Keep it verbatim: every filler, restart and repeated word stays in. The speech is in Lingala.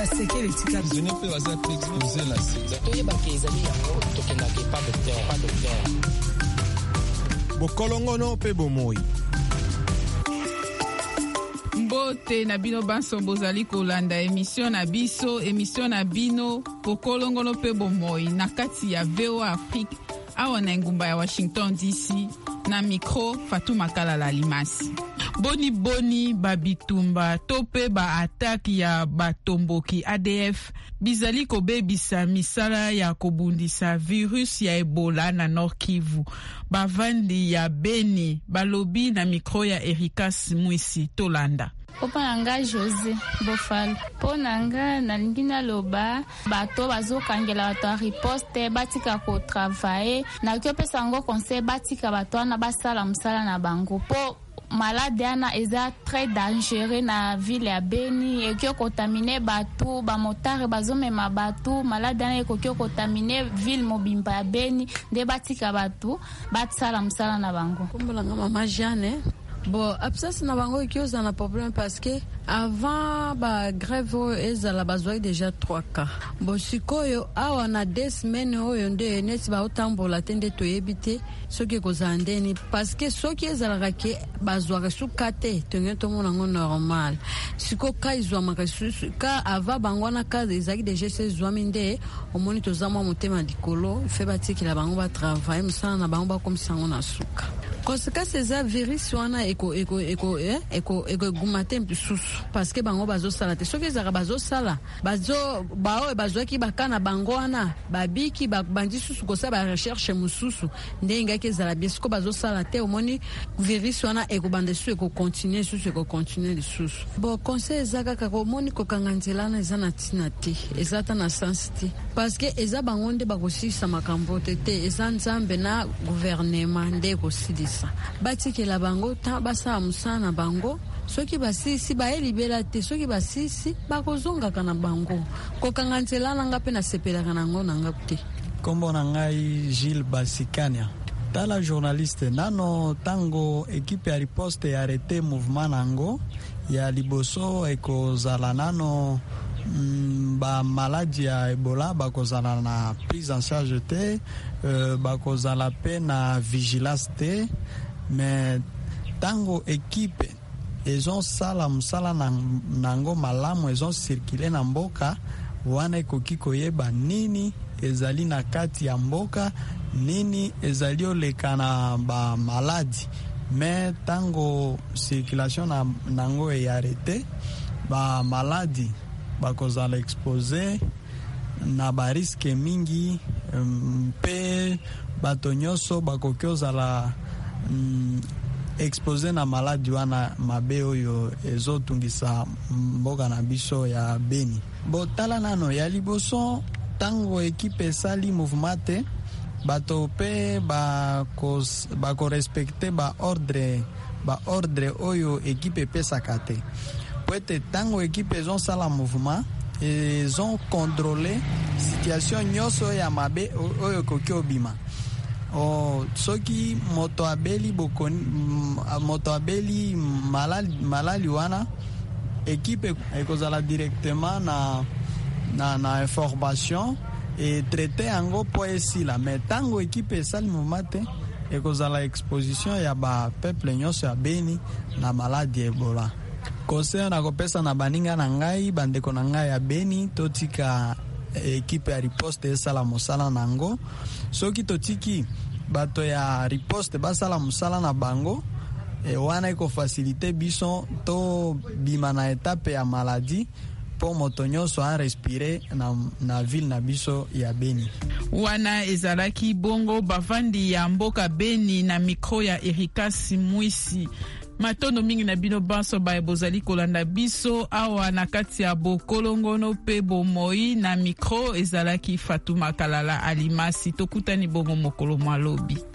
baseke letika prisonnier pe baza pe exposé la sida toyebaki ezali yango tokendaki pas docteur pas docteur bokolongono pe bomoi. Mbote na bino banso bozali kolanda emission na biso emission na bino bokolongono pe bomoi na kati ya V O A Afrique awa na ngumba ya Washington D C na micro Fatou Makala Alimasi. Boni boni babitumba tope ba attaque ya batomboki A D F bizali kobebisa misala ya kobundisa virus ya Ebola na Nord Kivu. Bavandi ya Beni balobi na micro ya Erikas Mwisi Tolanda. Opa nanga Jose Bofal. Po nanga nalingi naloba bato bazokangela bato a riposte batika ko travailler na kyo pesa ngo conseil batika bato na basala musala na bango. Po malade ana eza très dangereux na ville ya Beni ekyo kontaminer bato ba motare bazomema bato malade ana ekyo kontaminer ville mobimba ya Beni de batika bato batsala musala na bango. Kombolanga mama Jeanne. Bon, absence na bango ikioza na problème parce que avant ba grève ezala bazoi déjà trois cas. Bon sikoyo awa na deux semaines oyo nde neti ba otambola tende toyebite soki kozandeni parce que soki ezala ke bazwa resukate tenye to mona ngo normal. Siko kaizwa makasusu ka ava bango na ka ezaki déjà se zwami nde omoni tozama motema dikolo fe batiki la bango ba travail musana na bango ba komisango na suka. Conséquence eza virus wana eko eko eko eh eko eko gumate msusu parce que bango bazo sala te soki ezaka bazo sala bazo bao bazo ki bakana bango wana babiki bandi susu ko sa ba recherche mususu ndenga ke zala biesiko bazo sala te omoni virus wana eko bande su eko continuer susu eko continuer le susu bon conseil ezaka ka omoni ko kanganzelana ezana tina te ezata na sens te parce que eza bango nde bakosisa makambo te te eza nzambe na gouvernement nde ko sidisa batikela bango ta basa musana bango soki basisi baelibela te soki basisi bakozonga kana bango kokanganzelana ngape na sepelaka nango nanga te. Kombo na ngai Gilles Basikania tala journaliste nano tango ekipe ya riposte ya arrêté mouvement nango ya liboso ekozala nano mm, ba maladie ya Ebola bakozala na prise en charge te euh, bakozala pe na vigilance te mais tango ekipe ezon sala musala nango malamu ezon circuler na mboka wana ekoki koyeba nini ezali na kati ya mboka nini ezali oleka na ba maladi mais tango circulation na nango e arrêté ba maladi bakozala exposé na ba risque mingi mpe bato nyonso bakoki ozala mm, exposé na maladi wana mabe oyo ezotungisa mboka na biso ya Beni. Botala nano ya liboso tango ekipe esali mouvement te bato pe bako respecte ba ordre ba ordre oyo ekipe pesaka te poete tango ekipe ezon sala mouvement ezon contrôler situation nyonso ya mabe oyo koki obima. Oh, soki moto abeli bokoni moto abeli malali malali wana équipe ekozala directement na na na information et traiter ango po esila mais tango équipe esali momate ekozala exposition ya ba peuple nyonso ya Beni na maladie Ebola. Conseil na kopesa na baninga na ngai bandeko na ngai ya Beni totika ekipe ya riposte esala mosala nango soki totiki bato ya riposte basala mosala na bango e wana eko facilite biso to bima na etape ya maladi po moto nyonso a respire na, na ville na biso ya Beni. Wana ezalaki bongo bavandi ya mboka Beni na mikro ya Erikas Mwisi. Matondo mingi na bino banso ba bozali kolanda biso awa na kati ya bokolongono pe bomoi na mikro ezalaki Fatou Makala Alimasi tokutani bongo mokolo malobi.